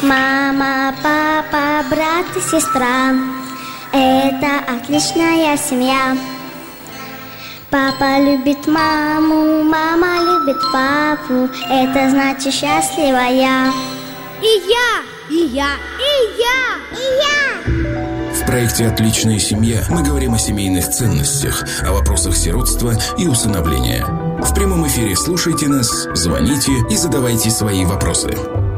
Мама, папа, брат и сестра — это отличная семья. Папа любит маму, мама любит папу, это значит счастливая. И я, и я, и я, и я. В проекте «Отличная семья» мы говорим о семейных ценностях, о вопросах сиротства и усыновления. В прямом эфире слушайте нас, звоните и задавайте свои вопросы.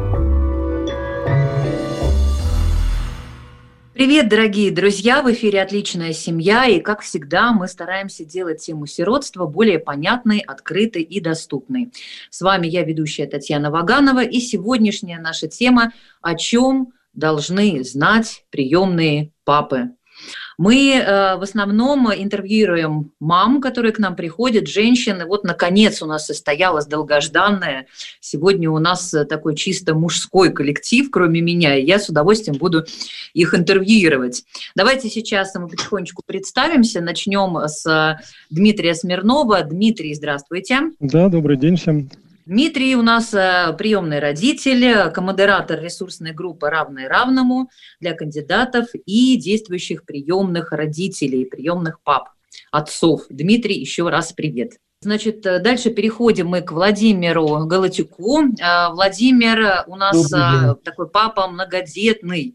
Привет, дорогие друзья! В эфире «Отличная семья», и, как всегда, мы стараемся делать тему сиротства более понятной, открытой и доступной. С вами я, ведущая Татьяна Ваганова, и сегодняшняя наша тема – о чем должны знать приемные папы. Мы в основном интервьюируем мам, которые к нам приходят, женщин. И вот, наконец, у нас состоялось долгожданное. Сегодня у нас такой чисто мужской коллектив, кроме меня, и я с удовольствием буду их интервьюировать. Давайте сейчас мы потихонечку представимся. Начнем с Дмитрия Смирнова. Дмитрий, здравствуйте. Да, добрый день всем. Дмитрий у нас приемный родитель, комодератор ресурсной группы «Равное равному» для кандидатов и действующих приемных родителей, приемных пап, отцов. Дмитрий, еще раз привет. Значит, дальше переходим мы к Владимиру Галатюку. Владимир у нас такой папа многодетный.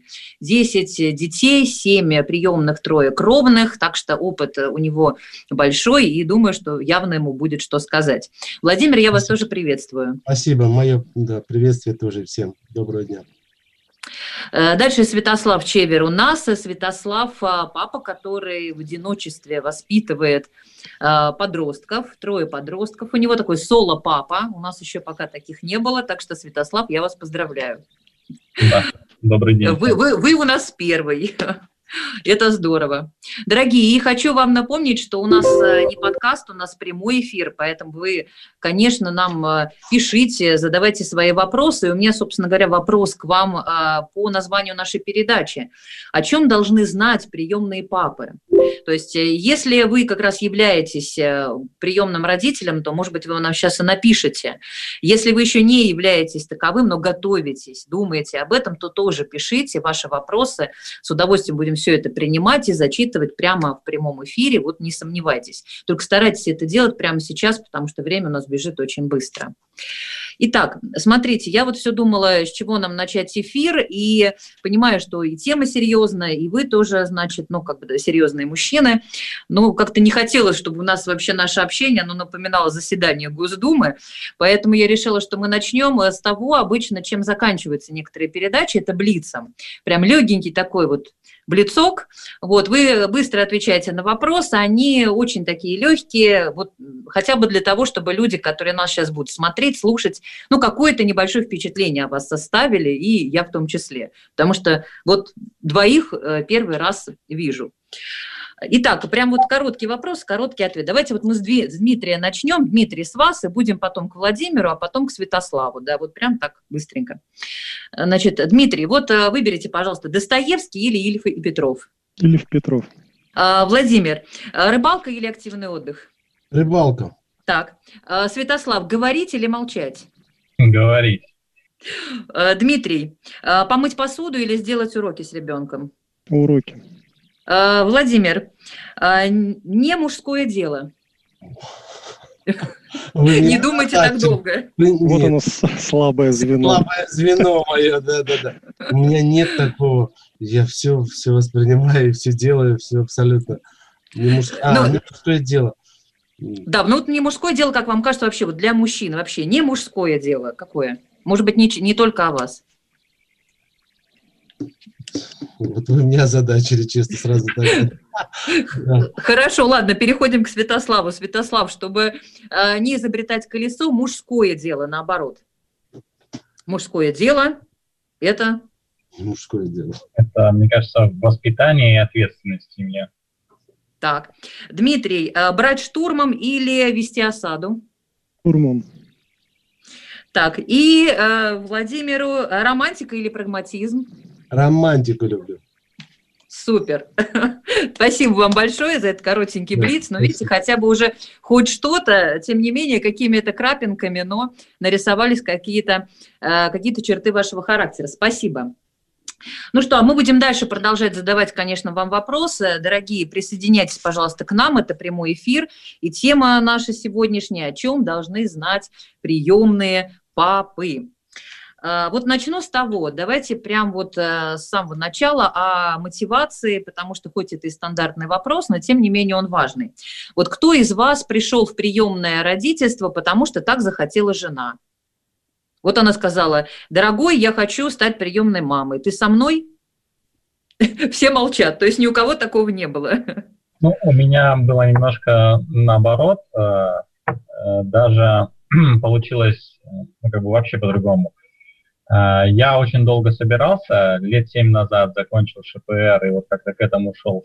10 детей, 7 приемных, 3 кровных, так что опыт у него большой, и думаю, что явно ему будет что сказать. Владимир, я вас тоже приветствую. Спасибо, мое приветствие тоже всем. Доброго дня. Дальше Святослав Чевер у нас. Святослав – папа, который в одиночестве воспитывает подростков, 3 подростков. У него такой соло-папа. У нас еще пока таких не было, так что, Святослав, я вас поздравляю. Да, добрый день. Вы у нас первый. Это здорово. Дорогие, и хочу вам напомнить, что у нас не подкаст, у нас прямой эфир, поэтому вы, конечно, нам пишите, задавайте свои вопросы. И у меня, собственно говоря, вопрос к вам по названию нашей передачи. О чем должны знать приемные папы? То есть, если вы как раз являетесь приемным родителем, то, может быть, вы нам сейчас и напишите. Если вы еще не являетесь таковым, но готовитесь, думаете об этом, то тоже пишите ваши вопросы. С удовольствием будем все это принимать и зачитывать прямо в прямом эфире. Вот не сомневайтесь. Только старайтесь это делать прямо сейчас, потому что время у нас бежит очень быстро. Итак, смотрите, я вот все думала, с чего нам начать эфир, и понимаю, что и тема серьезная, и вы тоже, значит, серьезные мужчины. Но как-то не хотелось, чтобы у нас вообще наше общение, оно напоминало заседание Госдумы, поэтому я решила, что мы начнем с того, обычно, чем заканчиваются некоторые передачи, это блицом. Прям легенький такой вот блицок. Вот, вы быстро отвечаете на вопросы, они очень такие легкие, вот, хотя бы для того, чтобы люди, которые нас сейчас будут смотреть, слушать, какое-то небольшое впечатление о вас составили, и я в том числе, потому что вот двоих первый раз вижу. Итак, прям вот короткий вопрос, короткий ответ. Давайте вот мы с Дмитрия начнем. Дмитрий, с вас, и будем потом к Владимиру, а потом к Святославу. Да, вот прям так быстренько. Значит, Дмитрий, вот выберите, пожалуйста, Достоевский или Ильф и Петров? Ильф Петров. Владимир, рыбалка или активный отдых? Рыбалка. Так, Святослав, говорить или молчать? Говорить. Дмитрий, помыть посуду или сделать уроки с ребенком? Уроки. Владимир, не мужское дело. Не думайте так долго. Вот оно слабое звено. Слабое звено мое, да. У меня нет такого. Я все воспринимаю, все делаю, все абсолютно. Не мужское дело. Да, вот не мужское дело, как вам кажется, вообще вот для мужчин вообще не мужское дело. Какое? Может быть, не только о вас. Вот вы меня озадачили, честно, сразу так. Хорошо, ладно, переходим к Святославу. Святослав, чтобы не изобретать колесо, мужское дело, наоборот. Мужское дело – это… Мужское дело. Это, мне кажется, воспитание и ответственность в семье. Так. Дмитрий, брать штурмом или вести осаду? Штурмом. Так, и Владимиру, романтика или прагматизм? Романтику люблю. Супер. Спасибо вам большое за этот коротенький блиц. Но видите, хотя бы уже хоть что-то, тем не менее, какими-то крапинками, но нарисовались какие-то черты вашего характера. Спасибо. Ну что, а мы будем дальше продолжать задавать, конечно, вам вопросы. Дорогие, присоединяйтесь, пожалуйста, к нам. Это прямой эфир. И тема наша сегодняшняя: о чем должны знать приемные папы. Вот начну с того, давайте прям вот с самого начала о мотивации, потому что хоть это и стандартный вопрос, но тем не менее он важный. Вот кто из вас пришел в приемное родительство, потому что так захотела жена? Вот она сказала: дорогой, я хочу стать приемной мамой. Ты со мной? Все молчат, то есть ни у кого такого не было. Ну, у меня было немножко наоборот, даже получилось вообще по-другому. Я очень долго собирался, лет 7 назад закончил ШПР, и вот как-то к этому шел.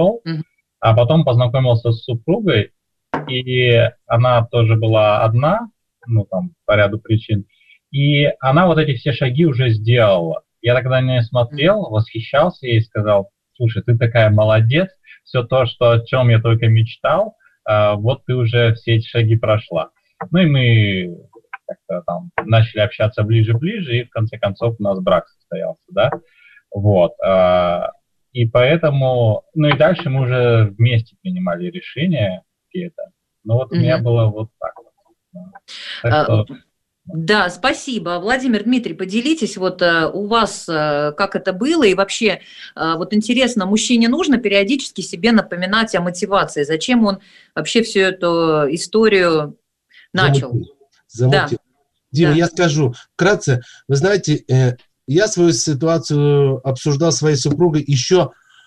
А потом познакомился с супругой, и она тоже была одна, по ряду причин, и она вот эти все шаги уже сделала. Я тогда не смотрел, восхищался ей и сказал: слушай, ты такая молодец, все то, о чем я только мечтал, вот ты уже все эти шаги прошла. Ну и мы как-то там начали общаться ближе, и в конце концов у нас брак состоялся, да, вот, и поэтому, и дальше мы уже вместе принимали решения какие-то, вот у меня было вот так вот. Так что... Да, спасибо. Владимир, Дмитрий, поделитесь, вот у вас как это было, и вообще, вот интересно, мужчине нужно периодически себе напоминать о мотивации, зачем он вообще всю эту историю начал? Замутил. Да. Дима, да. Я скажу вкратце. Вы знаете, я свою ситуацию обсуждал с своей супругой еще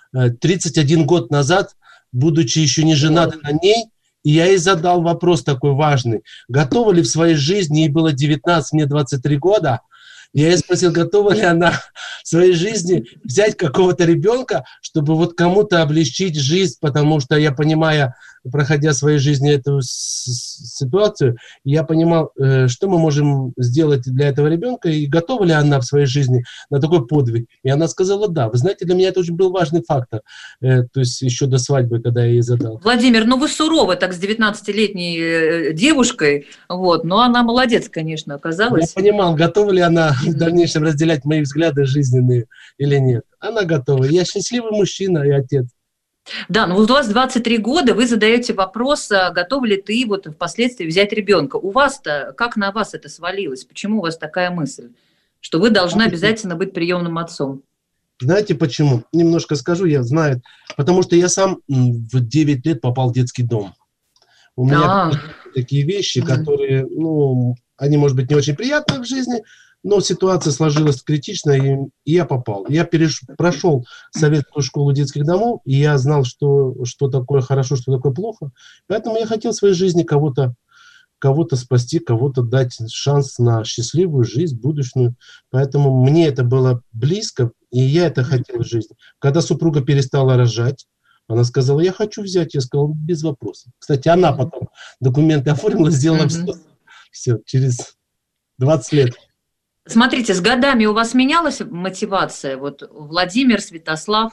31 год назад, будучи еще не женатым на ней, и я ей задал вопрос такой важный. Готова ли в своей жизни, ей было 19, мне 23 года, я ей спросил, готова ли она в своей жизни взять какого-то ребенка, чтобы вот кому-то облегчить жизнь, потому что я понимаю, проходя в своей жизни эту ситуацию, я понимал, что мы можем сделать для этого ребенка, и готова ли она в своей жизни на такой подвиг. И она сказала да. Вы знаете, для меня это очень был важный фактор, то есть еще до свадьбы, когда я ей задал. Владимир, вы суровы так с 19-летней девушкой, вот, но она молодец, конечно, оказалась. Я понимал, готова ли она в дальнейшем разделять мои взгляды жизненные или нет. Она готова. Я счастливый мужчина и отец. Да, вот у вас 23 года, вы задаете вопрос, готов ли ты вот впоследствии взять ребенка. У вас-то, как на вас это свалилось? Почему у вас такая мысль, что вы должны обязательно быть приемным отцом? Знаете почему? Немножко скажу, я знаю. Потому что я сам в 9 лет попал в детский дом. У меня такие вещи, которые, они, может быть, не очень приятны в жизни, но ситуация сложилась критичная, и я попал. Я прошел советскую школу детских домов, и я знал, что такое хорошо, что такое плохо. Поэтому я хотел в своей жизни кого-то спасти, кого-то дать шанс на счастливую жизнь, будущую. Поэтому мне это было близко, и я это хотел в жизни. Когда супруга перестала рожать, она сказала: я хочу взять. Я сказал: без вопросов. Кстати, она потом документы оформила, сделала все через 20 лет. Смотрите, с годами у вас менялась мотивация? Вот Владимир, Святослав,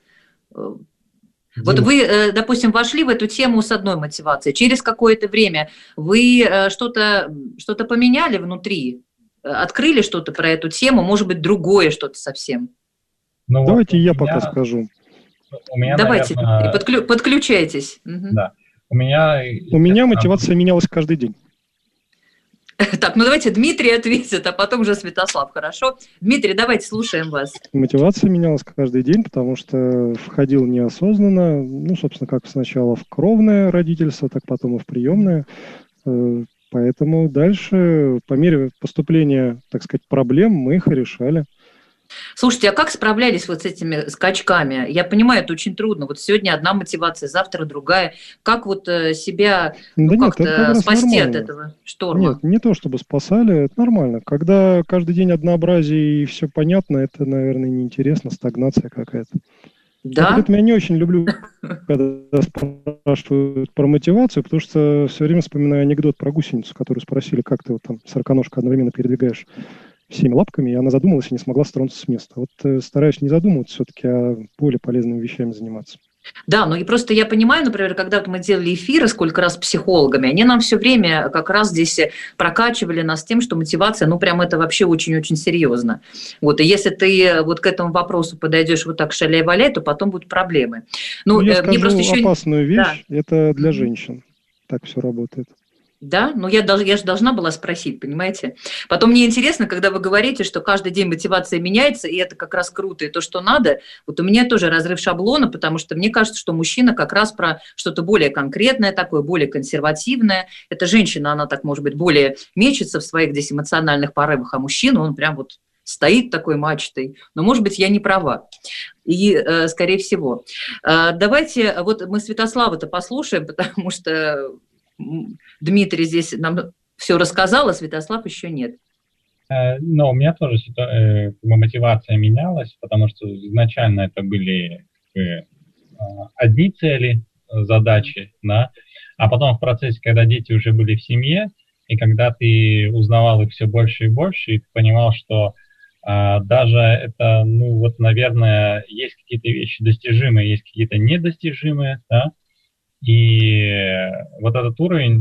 вот вы, допустим, вошли в эту тему с одной мотивацией. Через какое-то время вы что-то поменяли внутри? Открыли что-то про эту тему? Может быть, другое что-то совсем? Давайте я пока скажу. Давайте, наверное... подключайтесь. Да. У меня мотивация менялась каждый день. Так, давайте Дмитрий ответит, а потом уже Святослав, хорошо? Дмитрий, давайте слушаем вас. Мотивация менялась каждый день, потому что входил неосознанно, собственно, как сначала в кровное родительство, так потом и в приемное. Поэтому дальше, по мере поступления, так сказать, проблем, мы их и решали. Слушайте, а как справлялись вот с этими скачками? Я понимаю, это очень трудно. Вот сегодня одна мотивация, завтра другая. Как вот себя как-то спасти от этого шторма? Нет, не то чтобы спасали, это нормально. Когда каждый день однообразие и все понятно, это, наверное, неинтересно, стагнация какая-то. Да? Я не очень люблю, когда спрашивают про мотивацию, потому что все время вспоминаю анекдот про гусеницу, которую спросили, как ты вот там сороконожка одновременно передвигаешь всеми лапками, и она задумалась и не смогла стронуться с места. Вот стараюсь не задумываться все-таки, а более полезными вещами заниматься. Да, ну и просто я понимаю, например, когда мы делали эфиры сколько раз с психологами, они нам все время как раз здесь прокачивали нас тем, что мотивация, ну прям это вообще очень-очень серьезно. Вот, и если ты вот к этому вопросу подойдешь вот так шаляй-валяй, то потом будут проблемы. Ну, я мне скажу просто еще... опасную вещь, Да. это для женщин. Так все работает. Да, но я же должна была спросить, понимаете? Потом мне интересно, когда вы говорите, что каждый день мотивация меняется, и это как раз круто, и то, что надо. Вот у меня тоже разрыв шаблона, потому что мне кажется, что мужчина как раз про что-то более конкретное такое, более консервативное. Эта женщина, она так, может быть, более мечется в своих здесь эмоциональных порывах, а мужчина, он прям вот стоит такой мачтой. Но, может быть, я не права. И, скорее всего. Давайте, вот мы Святослава-то послушаем, потому что... Дмитрий здесь нам все рассказал, а Святослав еще нет. Но у меня тоже мотивация менялась, потому что изначально это были одни цели, задачи, да, а потом в процессе, когда дети уже были в семье, и когда ты узнавал их все больше и больше, и ты понимал, что даже это, ну вот, наверное, есть какие-то вещи достижимые, есть какие-то недостижимые, да, и вот этот уровень,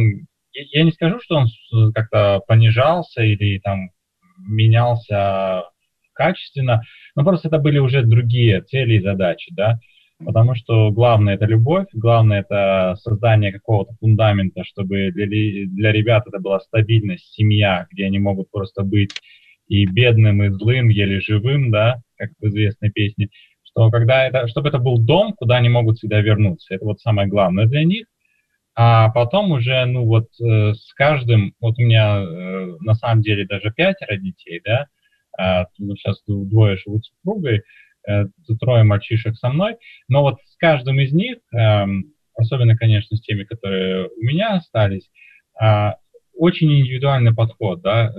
я не скажу, что он как-то понижался или там менялся качественно, но просто это были уже другие цели и задачи, да, потому что главное это любовь, главное это создание какого-то фундамента, чтобы для ребят это была стабильность, семья, где они могут просто быть и бедным, и злым, еле живым, да, как в известной песне, чтобы это был дом, куда они могут всегда вернуться. Это вот самое главное для них. А потом уже, ну вот с каждым, вот у меня на самом деле даже 5 детей, да, сейчас 2 живут с супругой, 3 мальчишек со мной, но вот с каждым из них, особенно, конечно, с теми, которые у меня остались, очень индивидуальный подход, да,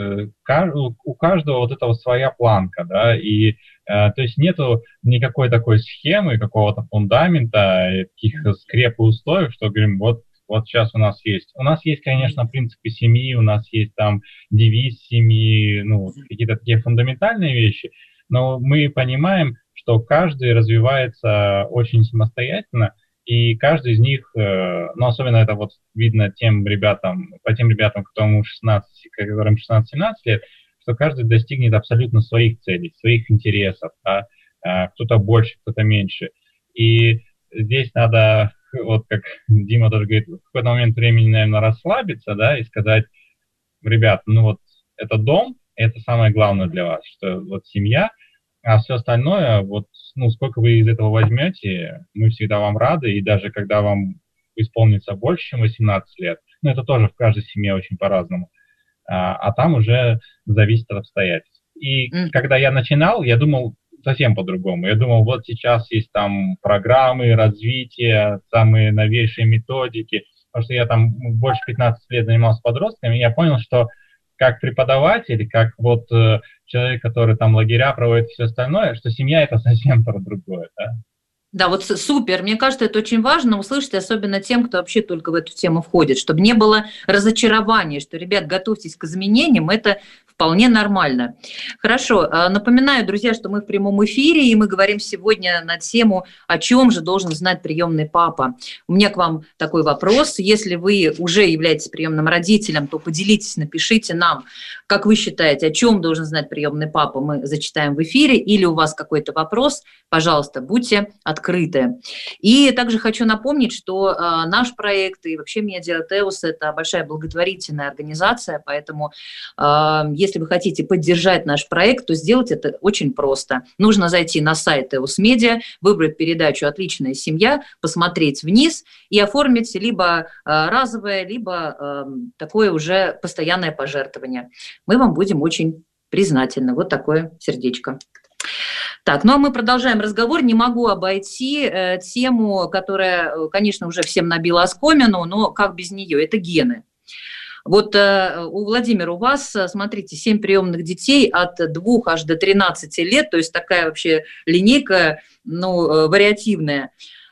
у каждого вот это вот своя планка, да, и то есть нету никакой такой схемы, какого-то фундамента, таких скреп и устоев, что говорим, вот сейчас у нас есть. У нас есть, конечно, принципы семьи, у нас есть там девиз семьи, ну, какие-то такие фундаментальные вещи, но мы понимаем, что каждый развивается очень самостоятельно, и каждый из них, ну, особенно это вот видно по тем ребятам, которым 16-17 лет, что каждый достигнет абсолютно своих целей, своих интересов, да? Кто-то больше, кто-то меньше. И здесь надо, вот как Дима тоже говорит, в какой-то момент времени, наверное, расслабиться, да, и сказать, ребят, ну вот это дом, это самое главное для вас, что вот семья, а все остальное, вот, ну, сколько вы из этого возьмете, мы всегда вам рады, и даже когда вам исполнится больше, чем 18 лет, ну, это тоже в каждой семье очень по-разному, а там уже зависит от обстоятельств. И когда я начинал, я думал совсем по-другому. Я думал, вот сейчас есть там программы развития, самые новейшие методики, потому что я там больше 15 лет занимался подростками, и я понял, что как преподаватель, как вот человек, который там лагеря проводит и все остальное, что семья – это совсем про другое, да. Да, вот супер. Мне кажется, это очень важно услышать, особенно тем, кто вообще только в эту тему входит, чтобы не было разочарования, что, ребят, готовьтесь к изменениям, это вполне нормально. Хорошо. Напоминаю, друзья, что мы в прямом эфире, и мы говорим сегодня на тему, о чем же должен знать приемный папа. У меня к вам такой вопрос. Если вы уже являетесь приемным родителем, то поделитесь, напишите нам, как вы считаете, о чем должен знать приемный папа. Мы зачитаем в эфире. Или у вас какой-то вопрос, пожалуйста, будьте открыты. И также хочу напомнить, что наш проект и вообще Медиатеус – это большая благотворительная организация, поэтому если вы хотите поддержать наш проект, то сделать это очень просто. Нужно зайти на сайт Теус Медиа, выбрать передачу «Отличная семья», посмотреть вниз и оформить либо разовое, либо такое уже постоянное пожертвование. Мы вам будем очень признательны. Вот такое сердечко. Так, ну а мы продолжаем разговор. Не могу обойти тему, которая, конечно, уже всем набила оскомину, но как без нее? Это гены. Вот у Владимира, у вас, смотрите, 7 приемных детей от 2 аж до 13 лет, то есть такая вообще линейка, ну, вариативная.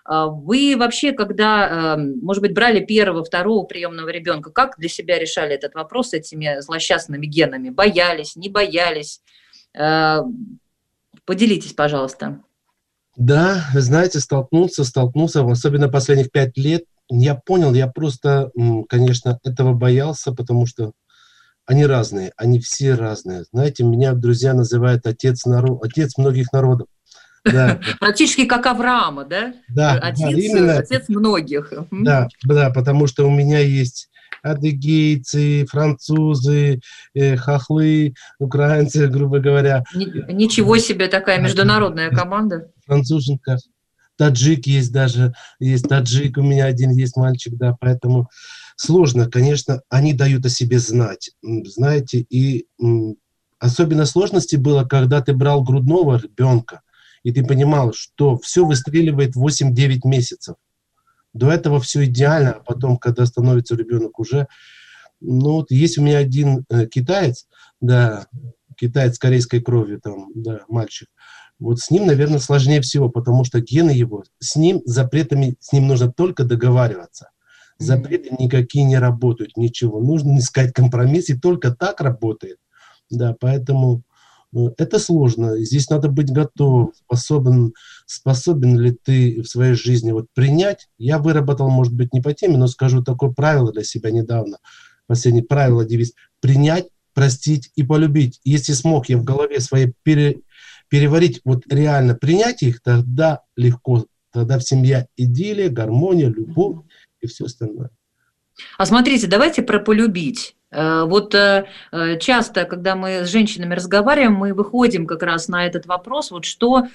Вы вообще, когда, может быть, брали 1-го, 2-го приемного ребенка, как для себя решали этот вопрос с этими злосчастными генами? Боялись, не боялись? Поделитесь, пожалуйста. Да, вы знаете, столкнулся, особенно последних 5 лет. Я понял, я просто, конечно, этого боялся, потому что они разные, они все разные. Знаете, меня друзья называют отец многих народов. Да. Практически как Авраама, да? Да, отец многих. Да, потому что у меня есть адыгейцы, французы, хохлы, украинцы, грубо говоря. Ничего себе, такая международная команда. Француженка. Таджик есть даже, есть таджик, у меня один есть мальчик, да, поэтому сложно, конечно, они дают о себе знать, знаете, и особенно сложности было, когда ты брал грудного ребенка, и ты понимал, что все выстреливает 8-9 месяцев. До этого все идеально, а потом, когда становится ребенок уже... Ну, вот есть у меня один китаец, да, китаец корейской крови, там, да, мальчик. Вот с ним, наверное, сложнее всего, потому что гены его, с ним нужно только договариваться. Запреты никакие не работают, ничего. Нужно искать компромисс, и только так работает. Да, поэтому это сложно. Здесь надо быть готовым, способен ли ты в своей жизни вот принять. Я выработал, может быть, не по теме, но скажу такое правило для себя недавно. Последнее правило, девиз: принять, простить и полюбить. Если смог я в голове своей переварить, вот реально принять их, тогда легко. Тогда в семье идиллия, гармония, любовь и все остальное. А смотрите, давайте про полюбить. Вот часто, когда мы с женщинами разговариваем, мы выходим как раз на этот вопрос, вот что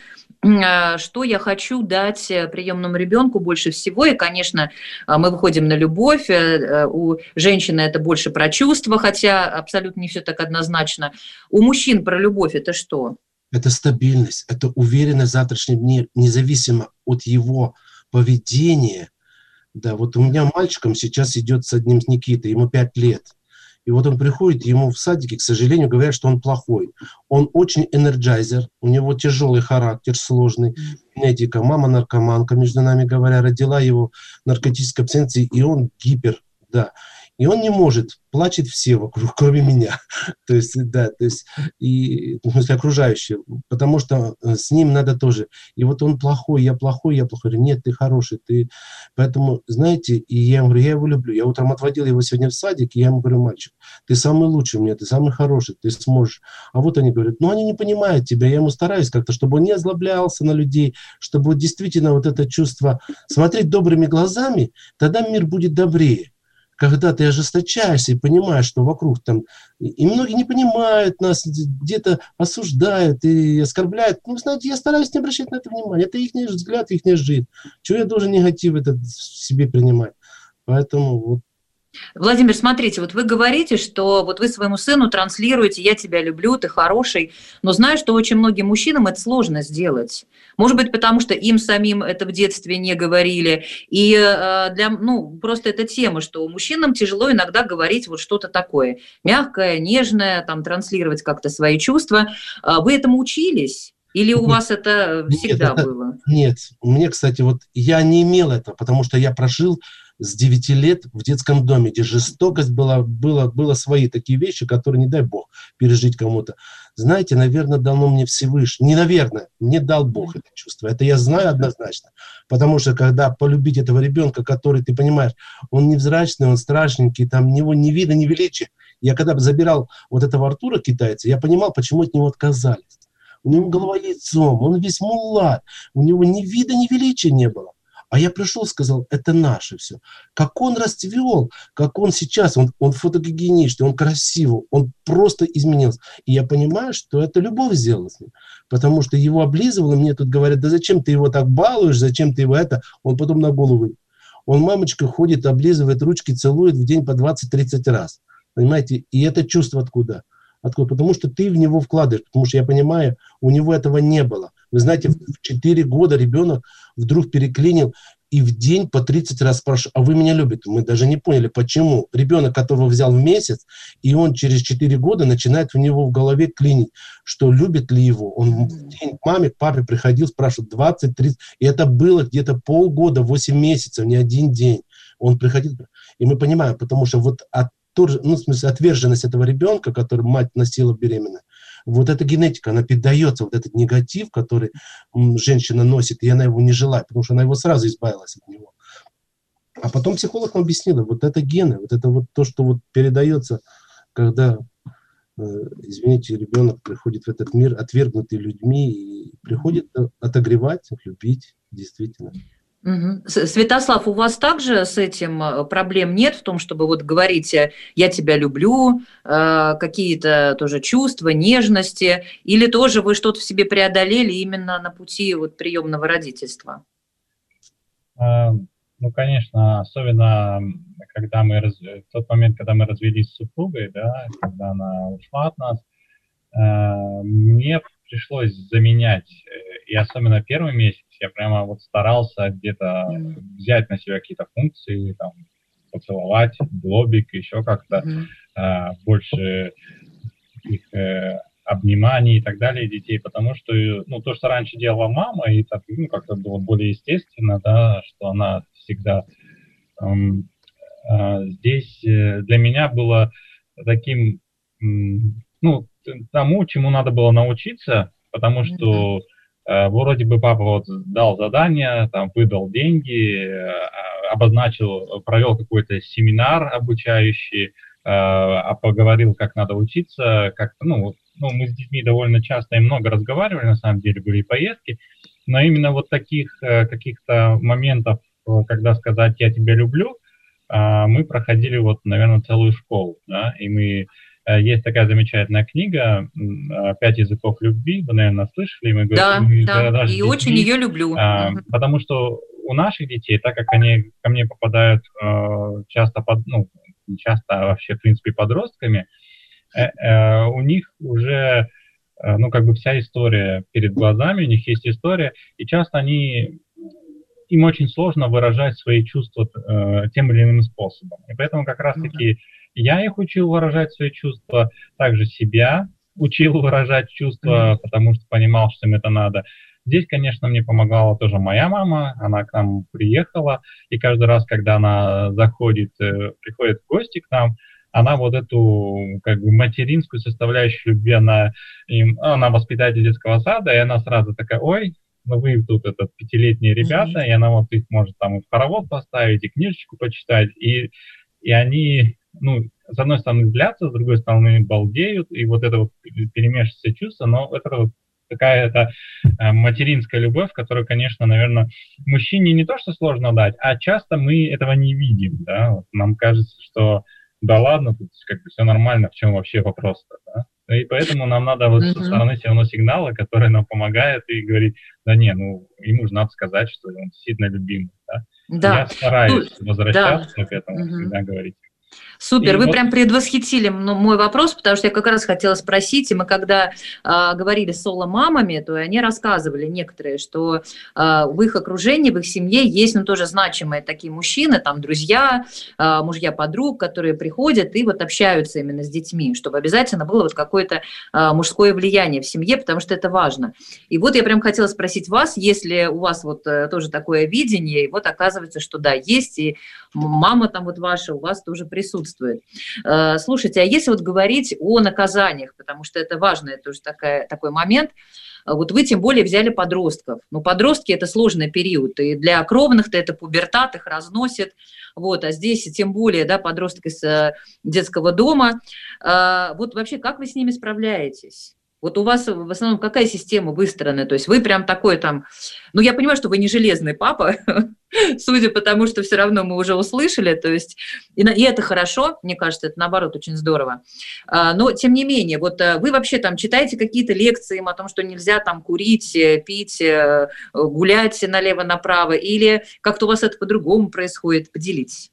я хочу дать приемному ребенку больше всего. И, конечно, мы выходим на любовь. У женщины это больше про чувства, хотя абсолютно не все так однозначно. У мужчин про любовь это что? Это стабильность, это уверенность в завтрашнем дне, независимо от его поведения. Да, вот у меня мальчиком сейчас идет с одним, с Никитой, ему 5 лет. И вот он приходит, ему в садике, к сожалению, говорят, что он плохой. Он очень энерджайзер, у него тяжелый характер, сложный, генетика. Мама наркоманка, между нами говоря, родила его наркотической абстиненцией, и он гипер, да. И он не может, плачет все вокруг, кроме меня. То есть, да, то есть, и, в смысле, окружающие. Потому что с ним надо тоже. И вот он плохой, я плохой, я плохой. Нет, ты хороший, ты... Поэтому, знаете, и я говорю, я его люблю. Я утром отводил его сегодня в садик, и я ему говорю: мальчик, ты самый лучший у меня, ты самый хороший, ты сможешь. А вот они говорят, ну, они не понимают тебя. Я ему стараюсь как-то, чтобы он не озлоблялся на людей, чтобы вот действительно вот это чувство смотреть добрыми глазами, тогда мир будет добрее. Когда ты ожесточаешься и понимаешь, что вокруг там... И многие не понимают нас, где-то осуждают и оскорбляют. Ну, знаете, я стараюсь не обращать на это внимания. Это их взгляд, их жизнь. Чего я должен негатив этот в себе принимать? Поэтому вот. Владимир, смотрите, вот вы говорите, что вот вы своему сыну транслируете: я тебя люблю, ты хороший, но знаю, что очень многим мужчинам это сложно сделать. Может быть, потому что им самим это в детстве не говорили. И просто эта тема, что мужчинам тяжело иногда говорить вот что-то такое мягкое, нежное, там, транслировать как-то свои чувства. Вы этому учились? Или у вас это всегда было? Нет, мне, кстати, вот я не имел этого, потому что я прожил с 9 лет в детском доме, где жестокость была свои такие вещи, которые, не дай Бог, пережить кому-то. Знаете, наверное, дано мне Всевышний. Не наверное, мне дал Бог это чувство. Это я знаю однозначно. Потому что, когда полюбить этого ребенка, который, ты понимаешь, он невзрачный, он страшненький, там него ни вида, ни величия. Я когда забирал вот этого Артура, китайца, я понимал, почему от него отказались. У него голова яйцом, он весь мулат, у него ни вида, ни величия не было. А я пришел, сказал, это наше все. Как он расцвел, как он сейчас, он фотогеничный, он красивый, он просто изменился. И я понимаю, что это любовь сделала с ним. Потому что его облизывало, мне тут говорят, да зачем ты его так балуешь, зачем ты его это, он потом на голову. Он, мамочка, ходит, облизывает ручки, целует в день по 20-30 раз. Понимаете? И это чувство откуда? Откуда? Потому что ты в него вкладываешь, потому что я понимаю, у него этого не было. Вы знаете, в 4 года ребенок вдруг переклинил и в день по 30 раз спрашивает: а вы меня любите? Мы даже не поняли, почему. Ребенок, которого взял в месяц, и он через 4 года начинает в него в голове клинить, что любит ли его. Он в день к маме, к папе приходил, спрашивал 20-30, и это было где-то полгода, 8 месяцев, не один день. Он приходил, и мы понимаем, потому что вот в смысле, отверженность этого ребенка, который мать носила беременная, вот эта генетика, она передается, вот этот негатив, который женщина носит, и она его не желает, потому что она его сразу избавилась от него. А потом психолог нам объяснила, вот это гены, вот это вот то, что вот передается, когда, извините, ребенок приходит в этот мир, отвергнутый людьми, и приходит отогревать, любить, действительно. Угу. Святослав, у вас также с этим проблем нет в том, чтобы вот говорить «я тебя люблю», какие-то тоже чувства, нежности, или тоже вы что-то в себе преодолели именно на пути вот приемного родительства? Ну, конечно, особенно когда в тот момент, когда мы развелись с супругой, да, когда она ушла от нас, мне пришлось заменять, и особенно первый месяц я прямо вот старался где-то взять на себя какие-то функции, там, поцеловать в лобик, еще как-то больше таких обниманий и так далее детей, потому что, ну, то, что раньше делала мама, и так, ну, как-то было более естественно, да, что она всегда здесь для меня было таким, ну, тому, чему надо было научиться, потому что вроде бы папа вот дал задание, там, выдал деньги, обозначил, провел какой-то семинар обучающий, поговорил, как надо учиться, как-то, ну, мы с детьми довольно часто и много разговаривали, на самом деле, были и поездки, но именно вот таких каких-то моментов, когда сказать «я тебя люблю», мы проходили вот, наверное, целую школу, да, и есть такая замечательная книга «5 языков любви», вы, наверное, слышали. Мы говорим, да, и детьми, очень ее люблю. Потому что у наших детей, так как они ко мне попадают часто, не часто, а вообще, в принципе, подростками, у них уже, ну, как бы вся история перед глазами, у них есть история, и часто им очень сложно выражать свои чувства тем или иным способом. И поэтому как раз-таки я их учил выражать свои чувства, также себя учил выражать чувства, потому что понимал, что им это надо. Здесь, конечно, мне помогала тоже моя мама, она к нам приехала, и каждый раз, когда она приходит в гости к нам, она вот эту как бы материнскую составляющую любви, она воспитатель детского сада, и она сразу такая: ой, ну вы тут 5-летние ребята, и она вот их может там и в хоровод поставить, и книжечку почитать, и они, ну, с одной стороны злятся, с другой стороны балдеют, и вот это вот перемешивается чувство, но это вот какая-то материнская любовь, которую, конечно, наверное, мужчине не то что сложно дать, а часто мы этого не видим, да, вот нам кажется, что да ладно, тут как бы все нормально, в чем вообще вопрос-то, да? И поэтому нам надо вот со стороны все равно сигнала, который нам помогает и говорит: да не, ну, ему же надо сказать, что он действительно любимый, да? Да. Я стараюсь возвращаться к этому, всегда говорить. Супер, вы прям предвосхитили мой вопрос, потому что я как раз хотела спросить, и мы когда говорили с соло-мамами, то они рассказывали некоторые, что в их окружении, в их семье есть, ну, тоже значимые такие мужчины, там, друзья, мужья подруг, которые приходят и вот общаются именно с детьми, чтобы обязательно было вот какое-то мужское влияние в семье, потому что это важно. И вот я прям хотела спросить вас, если у вас вот тоже такое видение, и вот оказывается, что да, есть, и мама там вот ваша у вас тоже присутствует. Слушайте, а если вот говорить о наказаниях, потому что это важно, это тоже такой момент, вот вы тем более взяли подростков. Ну, подростки – это сложный период, и для кровных-то это пубертат, их разносит, вот, а здесь тем более, да, подросток из детского дома. Вот вообще, как вы с ними справляетесь? Вот у вас в основном какая система выстроена? То есть вы прям такой там... Ну, я понимаю, что вы не железный папа, судя по тому, что все равно мы уже услышали. То есть, и это хорошо, мне кажется, это наоборот очень здорово. Но, тем не менее, вот вы вообще там читаете какие-то лекции им о том, что нельзя там курить, пить, гулять налево-направо, или как-то у вас это по-другому происходит? Поделитесь.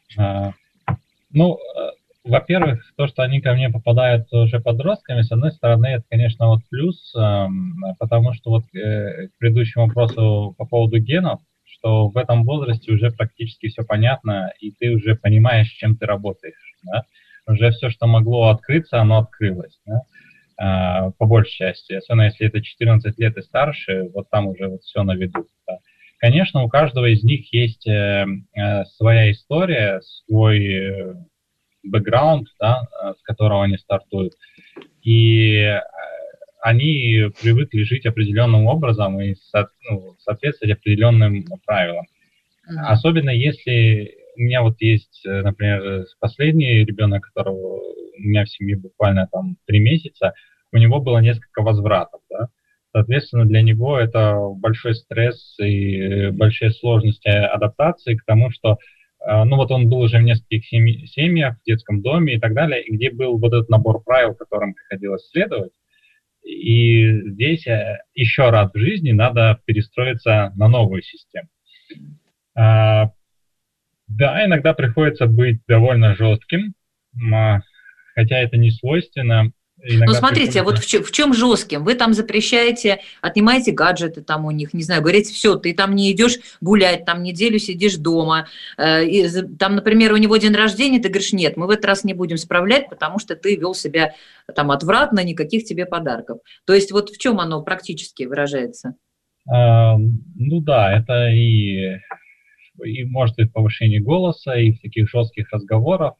Во-первых, то, что они ко мне попадают уже подростками, с одной стороны, это, конечно, вот плюс, потому что вот к предыдущему вопросу по поводу генов, что в этом возрасте уже практически все понятно, и ты уже понимаешь, с чем ты работаешь, да? Уже все, что могло открыться, оно открылось, да? По большей части, особенно если это 14 лет и старше, вот там уже вот все на виду, да? Конечно, у каждого из них есть своя история, свой бэкграунд, да, с которого они стартуют. И они привыкли жить определенным образом и соответствовать определенным правилам. Особенно если у меня вот есть, например, последний ребенок, которого у меня в семье буквально там 3 месяца, у него было несколько возвратов, да. Соответственно, для него это большой стресс и большие сложности адаптации к тому, что, ну вот он был уже в нескольких семьях, в детском доме и так далее, где был вот этот набор правил, которым приходилось следовать. И здесь еще раз в жизни надо перестроиться на новую систему. Да, иногда приходится быть довольно жестким, хотя это не свойственно. Ну, смотрите, вот в чем жестким? Вы там запрещаете, отнимаете гаджеты там у них, не знаю, говорите, все, ты там не идешь гулять, там неделю сидишь дома. И, там, например, у него день рождения, ты говоришь, нет, мы в этот раз не будем справлять, потому что ты вел себя там отвратно, никаких тебе подарков. То есть вот в чем оно практически выражается? Ну да, это и может быть повышение голоса, и в таких жестких разговорах,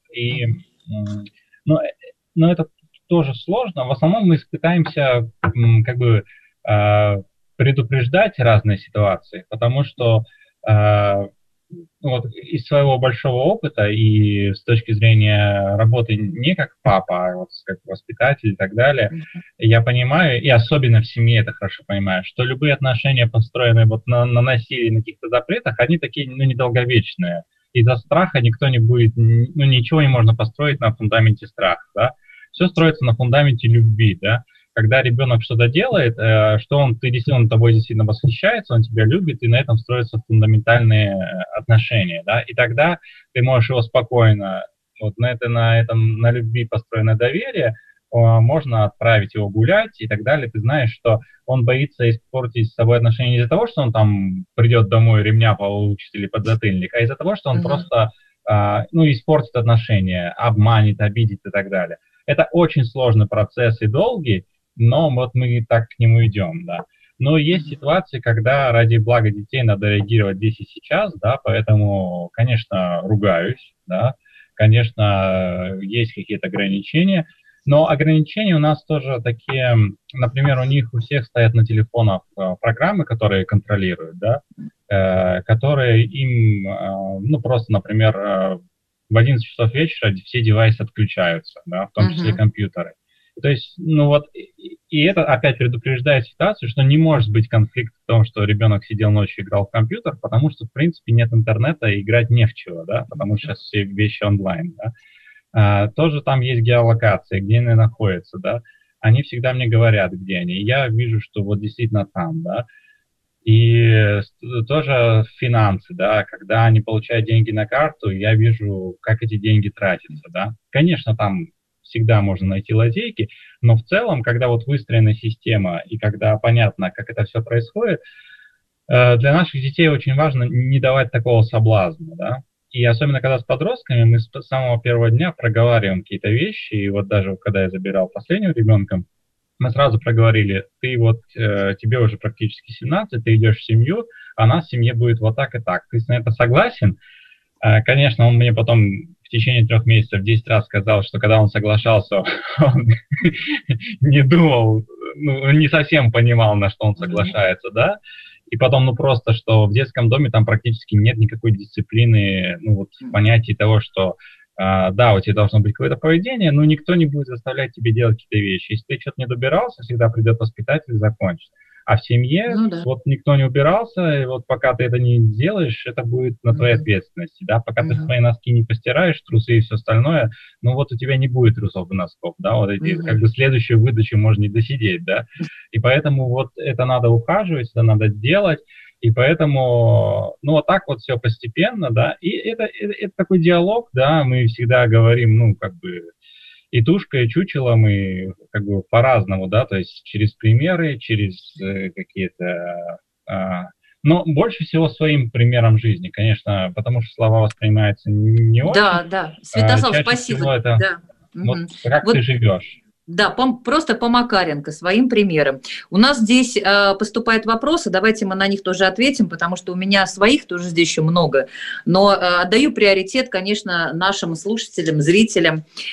но это тоже сложно. В основном мы пытаемся как бы предупреждать разные ситуации, потому что вот из своего большого опыта и с точки зрения работы не как папа, а вот как воспитатель и так далее, я понимаю, и особенно в семье это хорошо понимаю, что любые отношения, построенные вот на насилии, на каких-то запретах, они такие, ну, недолговечные. Из-за страха никто не будет, ну, ничего не можно построить на фундаменте страха, да. Все строится на фундаменте любви, да. Когда ребенок что-то делает, он тобой действительно восхищается, он тебя любит, и на этом строятся фундаментальные отношения, да. И тогда ты можешь его спокойно, вот на любви построенное доверие, можно отправить его гулять и так далее. Ты знаешь, что он боится испортить с тобой отношения не из-за того, что он там придет домой, ремня получит или подзатыльник, а из-за того, что он просто испортит отношения, обманет, обидит и так далее. Это очень сложный процесс и долгий, но вот мы так к нему идем, да. Но есть ситуации, когда ради блага детей надо реагировать здесь и сейчас, да, поэтому, конечно, ругаюсь, да, конечно, есть какие-то ограничения, но ограничения у нас тоже такие, например, у них у всех стоят на телефонах программы, которые контролируют, да, которые им, просто, например, в 11 часов вечера все девайсы отключаются, да, в том числе компьютеры. То есть, и это опять предупреждает ситуацию, что не может быть конфликт в том, что ребенок сидел ночью и играл в компьютер, потому что, в принципе, нет интернета и играть не в чего, да, потому что сейчас все вещи онлайн, да. Тоже там есть геолокация, где они находятся, да. Они всегда мне говорят, где они, и я вижу, что вот действительно там, да. И тоже финансы, да, когда они получают деньги на карту, я вижу, как эти деньги тратятся, да. Конечно, там всегда можно найти лазейки, но в целом, когда вот выстроена система и когда понятно, как это все происходит, для наших детей очень важно не давать такого соблазна, да. И особенно, когда с подростками, мы с самого первого дня проговариваем какие-то вещи, и вот даже когда я забирал последнего ребенка, мы сразу проговорили, тебе уже практически 17, ты идешь в семью, а нас в семье будет вот так и так. Ты на это согласен? Конечно, он мне потом в течение 3 месяцев 10 раз сказал, что когда он соглашался, он не думал, не совсем понимал, на что он соглашается, да? И потом, просто, что в детском доме там практически нет никакой дисциплины, в понятии того, что да, у тебя должно быть какое-то поведение, но никто не будет заставлять тебя делать какие-то вещи. Если ты что-то не добирался, всегда придет воспитатель и закончит. А в семье никто не убирался, и вот пока ты это не сделаешь, это будет на твоей ответственности, да, пока ты свои носки не постираешь, трусы и все остальное, у тебя не будет трусов и носков, да, вот эти, следующую выдачу можно не досидеть, да, и поэтому это надо ухаживать, это надо делать, и поэтому, вот так вот все постепенно, да, и это такой диалог, да, мы всегда говорим, и тушка, и чучело мы по-разному, да, то есть через примеры, через какие-то... но больше всего своим примером жизни, конечно, потому что слова воспринимаются не очень. Да, Святослав, спасибо. Это, как ты живешь. Да, просто по Макаренко, своим примером. У нас здесь поступают вопросы, давайте мы на них тоже ответим, потому что у меня своих тоже здесь еще много. Но отдаю приоритет, конечно, нашим слушателям, зрителям.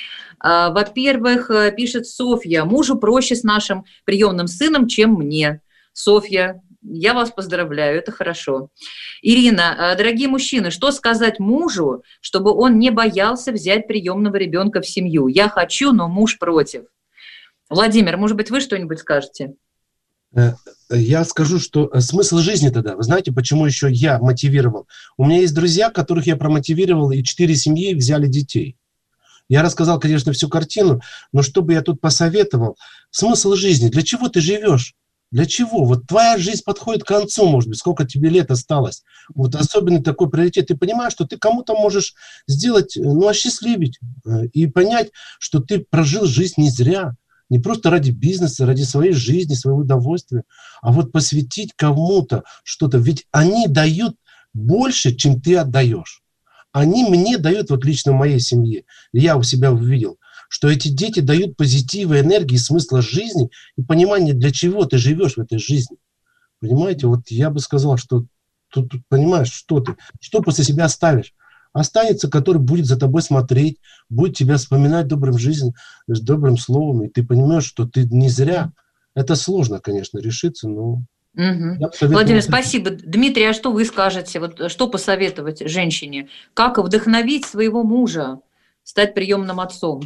Во-первых, пишет Софья, мужу проще с нашим приемным сыном, чем мне. Софья, я вас поздравляю, это хорошо. Ирина, дорогие мужчины, что сказать мужу, чтобы он не боялся взять приемного ребенка в семью? Я хочу, но муж против. Владимир, может быть, вы что-нибудь скажете? Я скажу, что смысл жизни тогда. Вы знаете, почему еще я мотивировал? У меня есть друзья, которых я промотивировал, и 4 семьи взяли детей. Я рассказал, конечно, всю картину, но что бы я тут посоветовал? Смысл жизни. Для чего ты живешь? Для чего? Вот твоя жизнь подходит к концу, может быть, сколько тебе лет осталось. Вот особенный такой приоритет. Ты понимаешь, что ты кому-то можешь сделать, осчастливить и понять, что ты прожил жизнь не зря. Не просто ради бизнеса, ради своей жизни, своего удовольствия, а вот посвятить кому-то что-то. Ведь они дают больше, чем ты отдаешь. Они мне дают, вот лично в моей семье, я у себя увидел, что эти дети дают позитива, энергии, смысла жизни и понимание, для чего ты живешь в этой жизни. Понимаете, вот я бы сказал, что тут понимаешь, что после себя оставишь. Останется, который будет за тобой смотреть, будет тебя вспоминать добрым жизнью, с добрым словом, и ты понимаешь, что ты не зря. Это сложно, конечно, решиться, но... Владимир, спасибо. Дмитрий, а что вы скажете? Вот что посоветовать женщине? Как вдохновить своего мужа стать приемным отцом?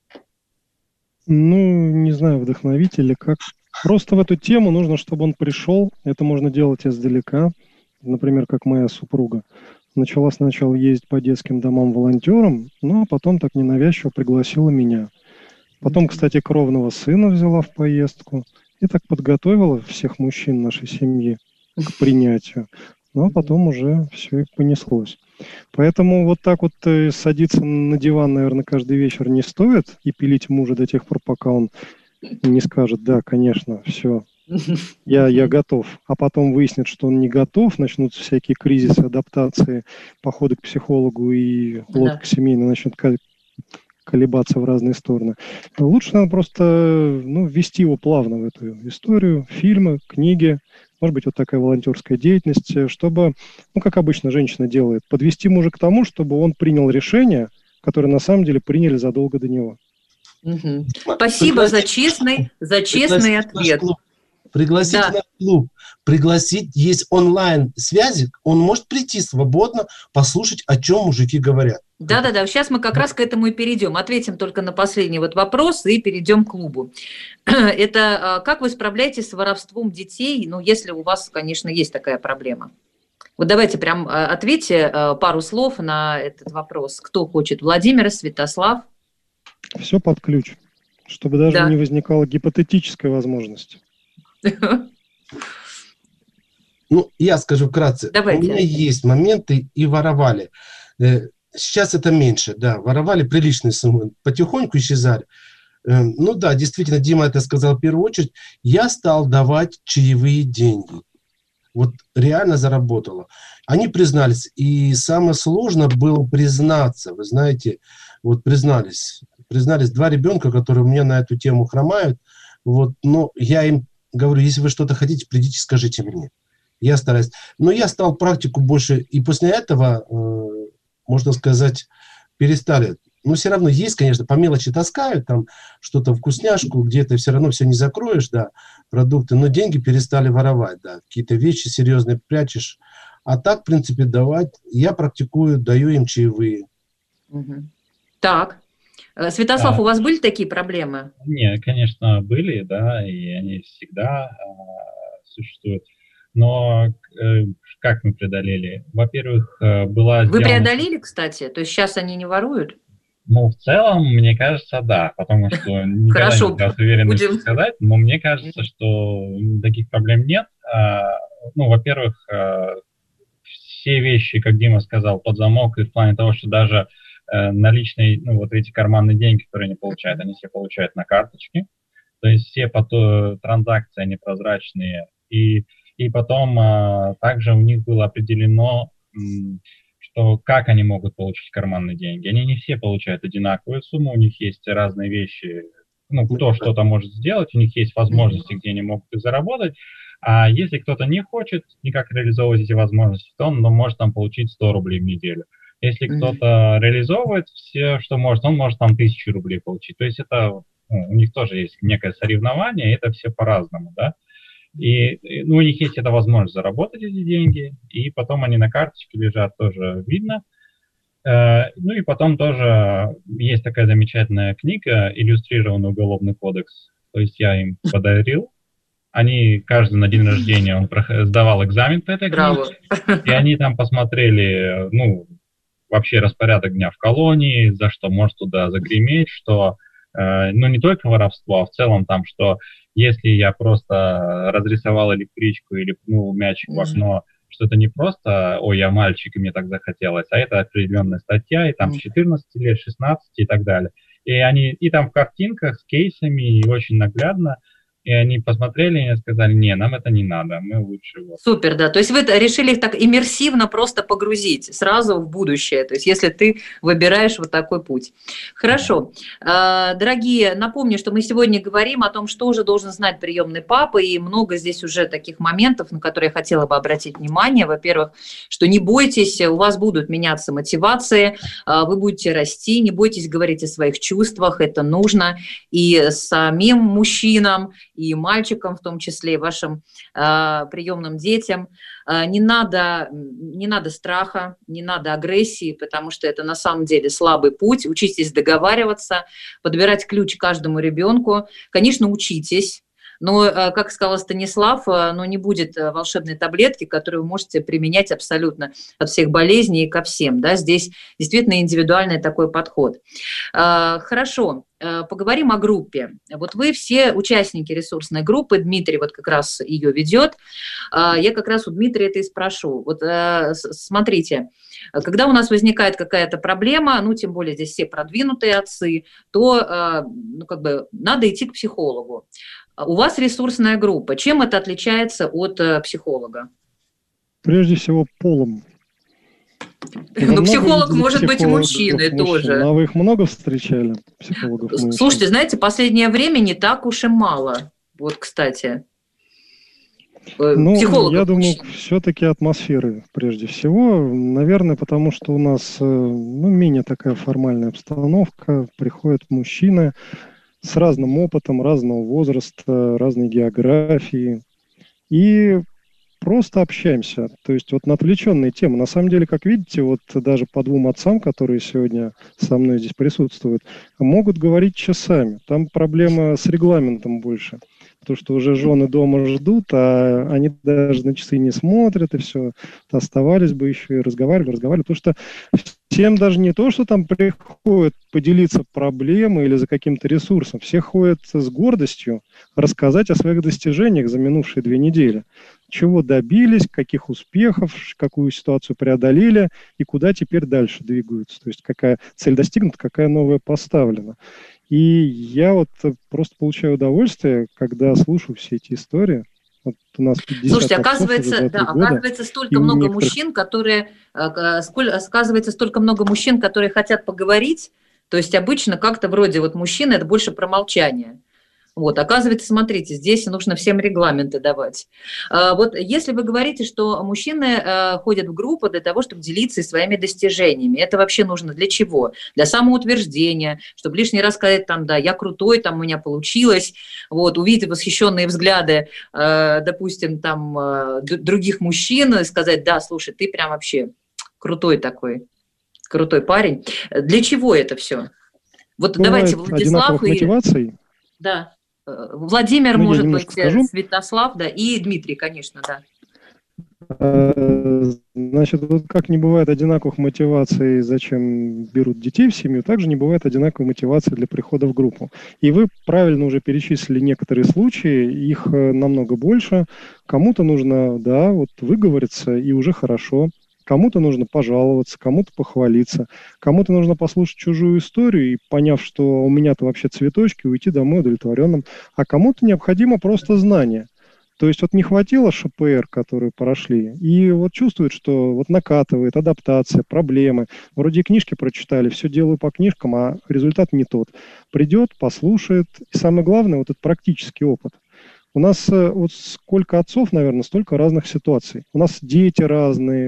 Не знаю, вдохновить или как. Просто в эту тему нужно, чтобы он пришел. Это можно делать издалека. Например, как моя супруга. Начала сначала ездить по детским домам волонтером, а потом так ненавязчиво пригласила меня. Потом, кстати, кровного сына взяла в поездку и так подготовила всех мужчин нашей семьи к принятию. А потом уже все и понеслось. Поэтому вот так вот садиться на диван, наверное, каждый вечер не стоит и пилить мужа до тех пор, пока он не скажет: да, конечно, все. Я готов. А потом выяснит, что он не готов, начнутся всякие кризисы, адаптации, походы к психологу, и лодка семейная начнет колебаться в разные стороны. Лучше надо просто ввести его плавно в эту историю, фильмы, книги, может быть, вот такая волонтерская деятельность, чтобы, как обычно женщина делает, подвести мужа к тому, чтобы он принял решение, которое на самом деле приняли задолго до него. Спасибо за честный ответ. Пригласить на клуб, есть онлайн-связи, он может прийти свободно, послушать, о чем мужики говорят. Да, сейчас мы как раз к этому и перейдем. Ответим только на последний вопрос и перейдем к клубу. Это как вы справляетесь с воровством детей, если у вас, конечно, есть такая проблема? Вот давайте прям ответьте пару слов на этот вопрос. Кто хочет? Владимир, Святослав? Все под ключ, чтобы даже не возникала гипотетическая возможность. Я скажу вкратце. Давайте. У меня есть моменты и воровали. Сейчас это меньше, воровали приличные суммы, потихоньку исчезали. Действительно, Дима это сказал в первую очередь. Я стал давать чаевые деньги. Вот реально заработало. Они признались, и самое сложное было признаться. Вы знаете, признались 2 ребенка, которые у меня на эту тему хромают. Но я им говорю: если вы что-то хотите, придите, скажите мне. Я стараюсь. Но я стал практику больше, и после этого, можно сказать, перестали. Но все равно есть, конечно, по мелочи таскают, там что-то вкусняшку, где-то все равно все не закроешь, продукты, но деньги перестали воровать, какие-то вещи серьезные прячешь. А так, в принципе, давать, я практикую, даю им чаевые. Так. Святослав, у вас были такие проблемы? Нет, конечно, были, и они всегда существуют. Но как мы преодолели? Во-первых, была... Вы преодолели, кстати? То есть сейчас они не воруют? В целом, мне кажется, да, потому что никогда не могу с уверенностью сказать, но мне кажется, что таких проблем нет. Во-первых, все вещи, как Дима сказал, под замок, и в плане того, что даже наличные, эти карманные деньги, которые они получают, они все получают на карточке, то есть все транзакции, они прозрачные, и потом также у них было определено, что как они могут получить карманные деньги. Они не все получают одинаковую сумму, у них есть разные вещи, кто что-то может сделать, у них есть возможности, где они могут их заработать, а если кто-то не хочет никак реализовывать эти возможности, то он может получить 100 рублей в неделю. Если кто-то реализовывает все, что может, он может там 1000 рублей получить. То есть это, у них тоже есть некое соревнование, и это все по-разному, да. И у них есть эта возможность заработать эти деньги, и потом они на карточке лежат, тоже видно. Ну и потом тоже есть такая замечательная книга «Иллюстрированный уголовный кодекс». То есть я им подарил. Они каждый на день рождения, он сдавал экзамен по этой книге. И они там посмотрели, вообще распорядок дня в колонии, за что может туда загреметь, что, не только воровство, а в целом там, что если я просто разрисовал электричку или пнул мячик в окно, что это не просто, ой, я мальчик, и мне так захотелось, а это определенная статья, и там с 14 лет, 16 и так далее. И там в картинках с кейсами, и очень наглядно, и они посмотрели и сказали, не, нам это не надо, мы лучше... Супер, да, то есть вы решили их так иммерсивно просто погрузить сразу в будущее, то есть если ты выбираешь вот такой путь. Хорошо. Дорогие, напомню, что мы сегодня говорим о том, что же должен знать приемный папа, и много здесь уже таких моментов, на которые я хотела бы обратить внимание. Во-первых, что не бойтесь, у вас будут меняться мотивации, вы будете расти, не бойтесь говорить о своих чувствах, это нужно и самим мужчинам, и мальчикам, в том числе, и вашим приемным детям. Не надо страха, не надо агрессии, потому что это на самом деле слабый путь. Учитесь договариваться, подбирать ключ каждому ребенку. Конечно, учитесь. Но, как сказал Станислав, не будет волшебной таблетки, которую вы можете применять абсолютно от всех болезней и ко всем. Да? Здесь действительно индивидуальный такой подход. Хорошо, поговорим о группе. Вот вы все участники ресурсной группы, Дмитрий вот как раз ее ведет. Я как раз у Дмитрия это и спрошу. Вот смотрите, когда у нас возникает какая-то проблема, тем более здесь все продвинутые отцы, то надо идти к психологу. У вас ресурсная группа. Чем это отличается от психолога? Прежде всего, полом. Психолог может быть мужчиной тоже. А вы их много встречали, психологов? Слушайте, знаете, последнее время не так уж и мало. Вот, кстати. Я думаю, все-таки атмосферы прежде всего. Наверное, потому что у нас менее такая формальная обстановка. Приходят мужчины с разным опытом, разного возраста, разной географии. И просто общаемся. То есть вот на отвлеченные темы. На самом деле, как видите, вот даже по двум отцам, которые сегодня со мной здесь присутствуют, могут говорить часами. Там проблема с регламентом больше. Потому что уже жены дома ждут, а они даже на часы не смотрят, и все. Оставались бы еще и разговаривали. Потому что всем даже не то, что там приходят поделиться проблемой или за каким-то ресурсом. Все ходят с гордостью рассказать о своих достижениях за минувшие 2 недели. Чего добились, каких успехов, какую ситуацию преодолели и куда теперь дальше двигаются. То есть какая цель достигнута, какая новая поставлена. И я вот просто получаю удовольствие, когда слушаю все эти истории. Вот у нас 50 Слушайте, оказывается, столько много мужчин, которые хотят поговорить. То есть обычно как-то вроде вот мужчины – это больше про молчание. Вот, оказывается, смотрите, здесь нужно всем регламенты давать. Вот если вы говорите, что мужчины ходят в группу для того, чтобы делиться своими достижениями, это вообще нужно для чего? Для самоутверждения, чтобы лишний раз сказать, там, да, я крутой, там, у меня получилось, вот, увидеть восхищенные взгляды, допустим, там, других мужчин, и сказать, да, слушай, ты прям вообще крутой такой, крутой парень. Для чего это все? Вот бывает давайте, Владислав и... мотиваций. Да. Владимир, может быть, Святослав, да, и Дмитрий, конечно, да. Значит, вот как не бывает одинаковых мотиваций, зачем берут детей в семью, также не бывает одинаковой мотивации для прихода в группу. И вы правильно уже перечислили некоторые случаи, их намного больше. Кому-то нужно, да, вот выговориться, и уже хорошо. Кому-то нужно пожаловаться, кому-то похвалиться, кому-то нужно послушать чужую историю и, поняв, что у меня-то вообще цветочки, уйти домой удовлетворенным, а кому-то необходимо просто знание. То есть вот не хватило ШПР, которые прошли, и вот чувствует, что вот накатывает, адаптация, проблемы. Вроде книжки прочитали, все делаю по книжкам, а результат не тот. Придет, послушает, и самое главное, вот этот практический опыт. У нас вот сколько отцов, наверное, столько разных ситуаций. У нас дети разные,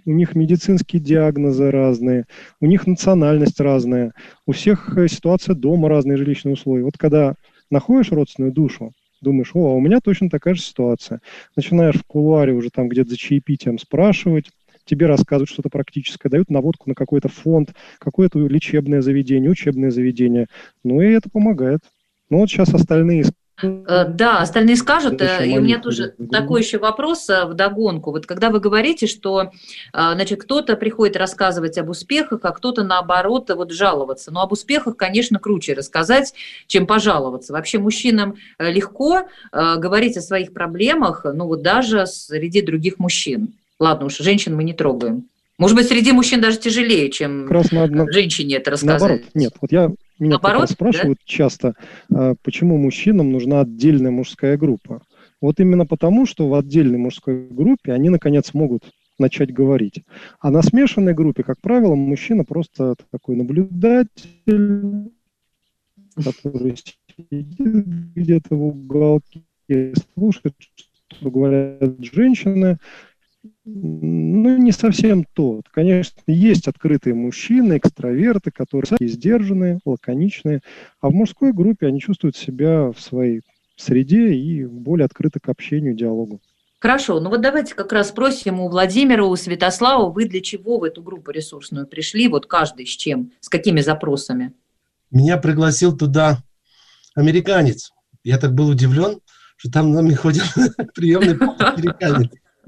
у них медицинские диагнозы разные, у них национальность разная, у всех ситуация дома разные, жилищные условия. Вот когда находишь родственную душу, думаешь, а у меня точно такая же ситуация. Начинаешь в кулуаре уже там где-то за чаепитием спрашивать, тебе рассказывают что-то практическое, дают наводку на какой-то фонд, какое-то лечебное заведение, учебное заведение. Ну и это помогает. Ну вот сейчас остальные... Да, остальные скажут, и у меня тоже такой еще вопрос вдогонку. Вот когда вы говорите, что, значит, кто-то приходит рассказывать об успехах, а кто-то, наоборот, вот жаловаться. Но об успехах, конечно, круче рассказать, чем пожаловаться. Вообще мужчинам легко говорить о своих проблемах, ну вот даже среди других мужчин. Ладно уж, женщин мы не трогаем. Может быть, среди мужчин даже тяжелее, чем женщине это рассказать. Наоборот, нет. Вот меня спрашивают часто, почему мужчинам нужна отдельная мужская группа. Вот именно потому, что в отдельной мужской группе они, наконец, могут начать говорить. А на смешанной группе, как правило, мужчина просто такой наблюдатель, который сидит где-то в уголке, слушает, что говорят женщины. Ну, не совсем тот. Конечно, есть открытые мужчины, экстраверты, которые сдержанные, лаконичные, а в мужской группе они чувствуют себя в своей среде и более открыты к общению, диалогу. Хорошо, ну вот давайте как раз спросим у Владимира, у Святослава, вы для чего в эту группу ресурсную пришли, вот каждый с чем, с какими запросами? Меня пригласил туда американец. Я так был удивлен, что там на мне ходил приемный американец.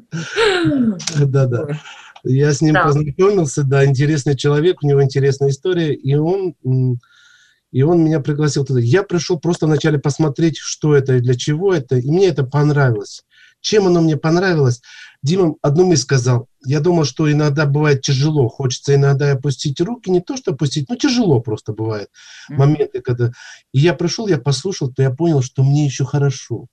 Да. Я с ним познакомился, да, интересный человек, у него интересная история, и он меня пригласил туда. Я пришел просто вначале посмотреть, что это и для чего это, и мне это понравилось. Чем оно мне понравилось? Дима одну мысль сказал. Я думал, что иногда бывает тяжело, хочется иногда опустить руки, не то что опустить, но тяжело просто бывает. Моменты, когда... И я пришел, я послушал, то я понял, что мне еще хорошо.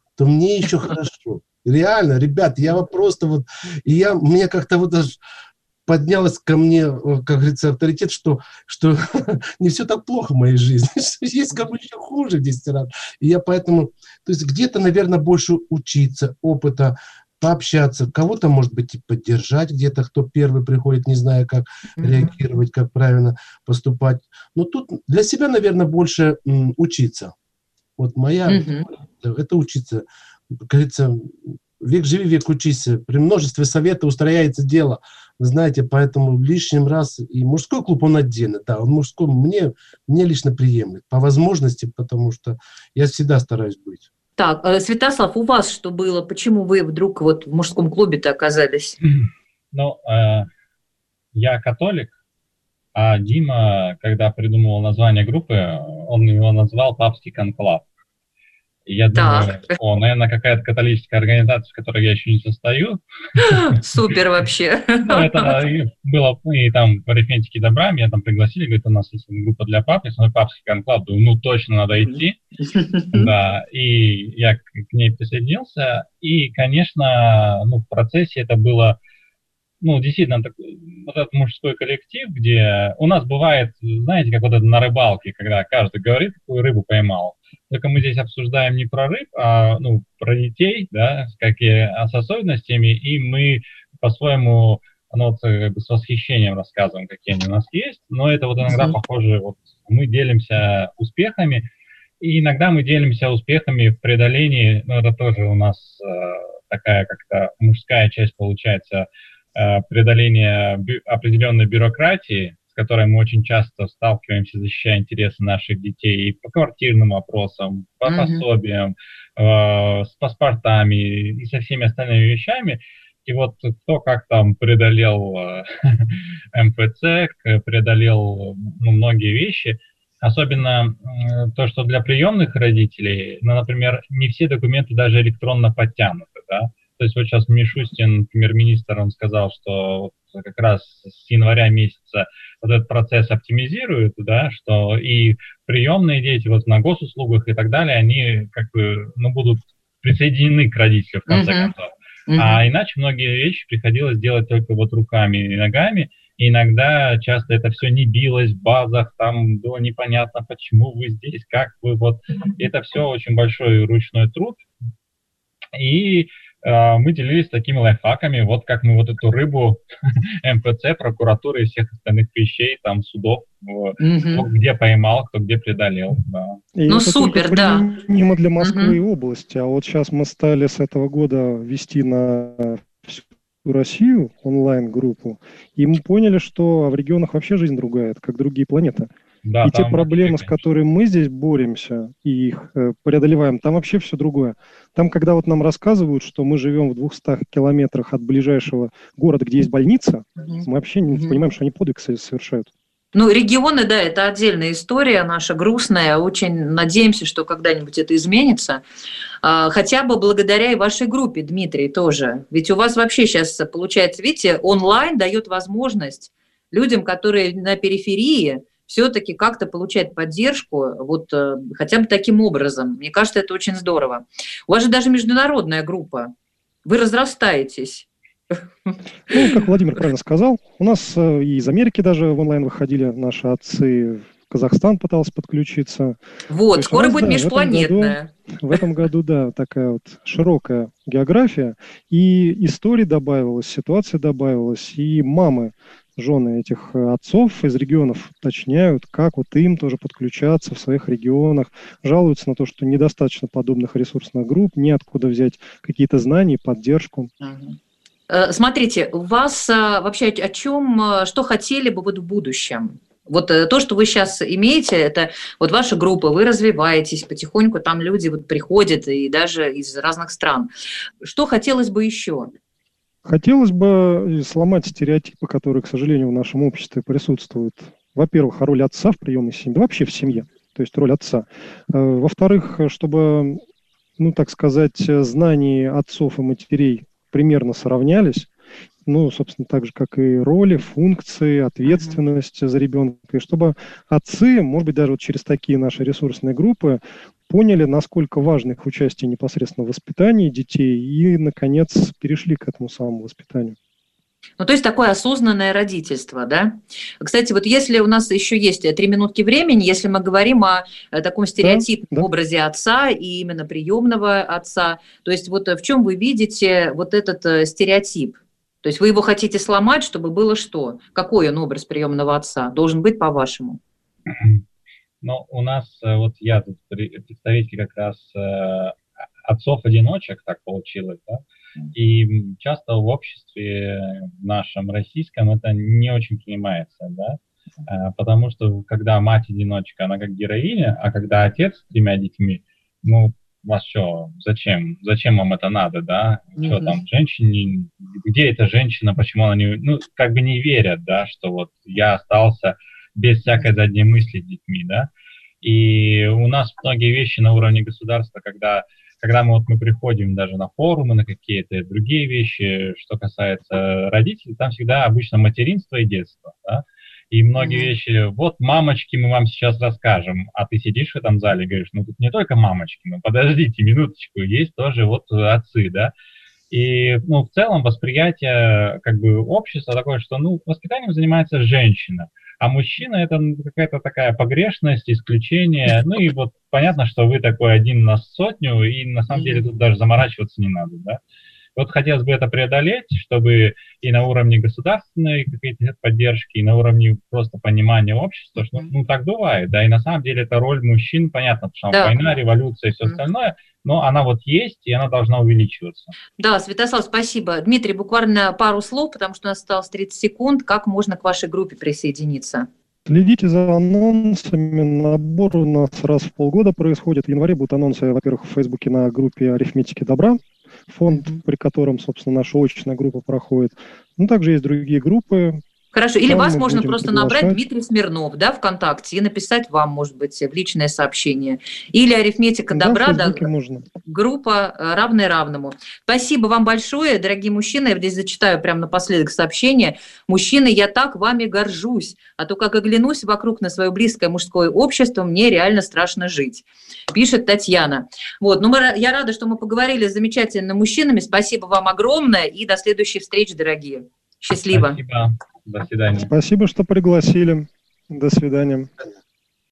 Реально, ребят, я вот просто вот... И мне как-то вот даже поднялось ко мне, как говорится, авторитет, что не все так плохо в моей жизни, что есть кому еще хуже 10 раз. И я поэтому... То есть где-то, наверное, больше учиться, опыта, пообщаться, кого-то, может быть, и поддержать где-то, кто первый приходит, не зная, как реагировать, как правильно поступать. Но тут для себя, наверное, больше учиться. Вот моя... Это учиться. Как говорится, век живи, век учись. При множестве совета устрояется дело. Вы знаете, поэтому лишний раз... И мужской клуб, он отдельно, да, он мужской, мне лично приемлет. По возможности, потому что я всегда стараюсь быть. Так, Святослав, у вас что было? Почему вы вдруг вот в мужском клубе-то оказались? Ну, я католик, а Дима, когда придумывал название группы, он его назвал «Папский конклав». Я думаю, наверное, какая-то католическая организация, в которой я еще не состою. Супер вообще. Ну, это было, и там в арифметике добра меня там пригласили, говорят, у нас есть группа для пап, если папский конклав, думаю, ну, точно надо идти. Да, и я к ней присоединился, и, конечно, в процессе это было, действительно, вот этот мужской коллектив, где у нас бывает, знаете, как вот это на рыбалке, когда каждый говорит, какую рыбу поймал. Только мы здесь обсуждаем не про рыб, а про детей, да, с особенностями, и мы по-своему с восхищением рассказываем, какие они у нас есть, но это вот иногда похоже, вот мы делимся успехами, и иногда мы делимся успехами в преодолении, это тоже у нас такая как-то мужская часть получается, преодоление определенной бюрократии, с которой мы очень часто сталкиваемся, защищая интересы наших детей и по квартирным вопросам, по пособиям, с паспортами и со всеми остальными вещами. И вот кто как там преодолел МФЦ, преодолел многие вещи, особенно то, что для приемных родителей, например, не все документы даже электронно подтянуты, да. То есть вот сейчас Мишустин, премьер-министр, он сказал, что как раз с января месяца вот этот процесс оптимизирует, да, что и приемные дети вот на госуслугах и так далее, они как бы, будут присоединены к родителям в конце концов. А иначе многие вещи приходилось делать только вот руками и ногами, и иногда часто это все не билось в базах, там было непонятно, почему вы здесь, как вы, вот. Это все очень большой ручной труд. И мы делились такими лайфхаками, вот как мы вот эту рыбу МПЦ, прокуратуры и всех остальных вещей, там, судов, кто где поймал, кто где преодолел. Да. И ну, это супер, да. Применимо для Москвы и области. А вот сейчас мы стали с этого года вести на всю Россию онлайн-группу, и мы поняли, что в регионах вообще жизнь другая, это как другие планеты. Да, и те проблемы, вообще, с которыми мы здесь боремся и их преодолеваем, там вообще все другое. Там, когда вот нам рассказывают, что мы живем в 200 километрах от ближайшего города, где есть больница, мы вообще не понимаем, что они подвиг совершают. Ну, регионы, да, это отдельная история наша, грустная. Очень надеемся, что когда-нибудь это изменится. Хотя бы благодаря и вашей группе, Дмитрий, тоже. Ведь у вас вообще сейчас, получается, видите, онлайн дает возможность людям, которые на периферии, все-таки как-то получать поддержку вот хотя бы таким образом. Мне кажется, это очень здорово. У вас же даже международная группа. Вы разрастаетесь. Ну, как Владимир правильно сказал, у нас и из Америки даже в онлайн выходили наши отцы, Казахстан пытался подключиться. Вот, скоро будет межпланетная. В этом году, да, такая вот широкая география, и историй добавилось, ситуаций добавилось, и мамы, жены этих отцов из регионов уточняют, как вот им тоже подключаться в своих регионах, жалуются на то, что недостаточно подобных ресурсных групп, неоткуда взять какие-то знания, поддержку. Смотрите, у вас вообще о чем, что хотели бы вот в будущем? Вот то, что вы сейчас имеете, это вот ваша группа, вы развиваетесь, потихоньку там люди вот приходят и даже из разных стран. Что хотелось бы еще? Хотелось бы сломать стереотипы, которые, к сожалению, в нашем обществе присутствуют. Во-первых, о роли отца в приемной семье, да вообще в семье, то есть роль отца. Во-вторых, чтобы, ну, так сказать, знания отцов и матерей примерно сравнялись, ну, собственно, так же, как и роли, функции, ответственность за ребенка, и чтобы отцы, может быть, даже вот через такие наши ресурсные группы, поняли, насколько важно их участие непосредственно в воспитании детей и, наконец, перешли к этому самому воспитанию. Ну, то есть такое осознанное родительство, да? Кстати, вот если у нас еще есть 3 минутки времени, если мы говорим о таком стереотипном образе отца и именно приемного отца, то есть вот в чем вы видите вот этот стереотип? То есть вы его хотите сломать, чтобы было что? Какой он образ приемного отца должен быть, по-вашему? Ну, у нас, вот я тут представитель как раз отцов-одиночек, так получилось, да, и часто в обществе нашем российском это не очень понимается, да, потому что когда мать-одиночка, она как героиня, а когда отец с 3 детьми, ну, вас что, зачем вам это надо, да, что там, женщине, где эта женщина, почему она не, ну, как бы не верят, да, что вот я остался без всякой задней мысли с детьми, да, и у нас многие вещи на уровне государства, когда мы приходим даже на форумы, на какие-то другие вещи, что касается родителей, там всегда обычно материнство и детство, да, и многие вещи, вот мамочки мы вам сейчас расскажем, а ты сидишь в этом зале и говоришь, ну тут не только мамочки, ну подождите минуточку, есть тоже вот отцы, да, и, ну, в целом восприятие, как бы, общества такое, что, ну, воспитанием занимается женщина, а мужчина это какая-то такая погрешность, исключение, ну, и вот понятно, что вы такой один на 100, и на самом деле тут даже заморачиваться не надо, да. Вот хотелось бы это преодолеть, чтобы и на уровне государственной какой-то поддержки, и на уровне просто понимания общества, что, ну, так бывает, да, и на самом деле это роль мужчин, понятно, потому что война, революция и все остальное, но она вот есть, и она должна увеличиваться. Да, Святослав, спасибо. Дмитрий, буквально пару слов, потому что у нас осталось 30 секунд. Как можно к вашей группе присоединиться? Следите за анонсами. Набор у нас раз в полгода происходит. В январе будут анонсы, во-первых, в Фейсбуке на группе «Арифметики добра», фонд, при котором, собственно, наша очная группа проходит. Ну, также есть другие группы. Хорошо, или вас можно просто набрать Дмитрий Смирнов, да, ВКонтакте, и написать вам, может быть, в личное сообщение. Или «Арифметика добра», да, группа «Равное равному». Спасибо вам большое, дорогие мужчины. Я здесь зачитаю прямо напоследок сообщение. Мужчины, я так вами горжусь, а то как оглянусь вокруг на свое близкое мужское общество, мне реально страшно жить, пишет Татьяна. Вот, ну, я рада, что мы поговорили с замечательными мужчинами. Спасибо вам огромное и до следующих встреч, дорогие. Счастливо. Спасибо. До свидания. Спасибо, что пригласили. До свидания.